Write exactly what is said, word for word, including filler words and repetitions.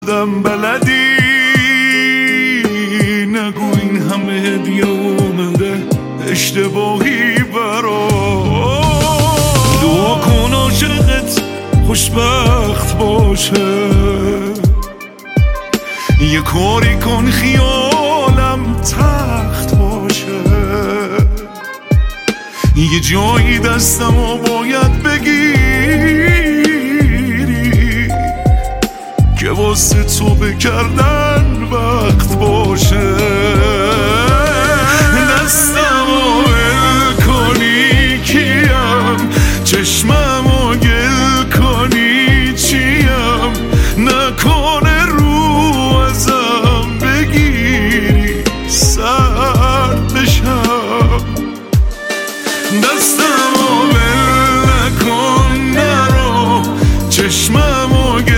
دم بلدی نگو این همه هدیه اومده اشتباهی برا دعا کن عاشقت خوشبخت باشه یه کاری کن خیالم تخت باشه یه جایی دستمو باید بگیری که واسه تو بکردن وقت باشه دستم